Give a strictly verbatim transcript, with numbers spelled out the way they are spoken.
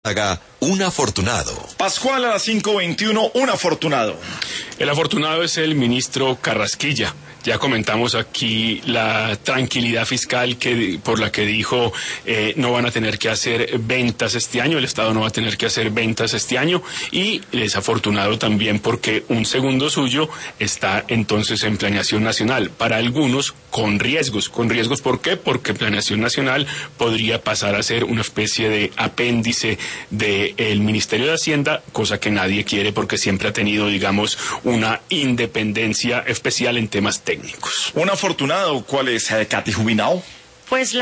Haga un afortunado. Pascual a las cinco veintiuno, un afortunado. El afortunado es el ministro Carrasquilla. Ya comentamos aquí la tranquilidad fiscal que por la que dijo eh, no van a tener que hacer ventas este año, el Estado no va a tener que hacer ventas este año, y es afortunado también porque un segundo suyo está entonces en Planeación Nacional, para algunos con riesgos. ¿Con riesgos por qué? Porque Planeación Nacional podría pasar a ser una especie de apéndice del Ministerio de Hacienda, cosa que nadie quiere porque siempre ha tenido, digamos, una independencia especial en temas técnicos. Un afortunado, ¿cuál es? ¿Katy Jubinao? Pues la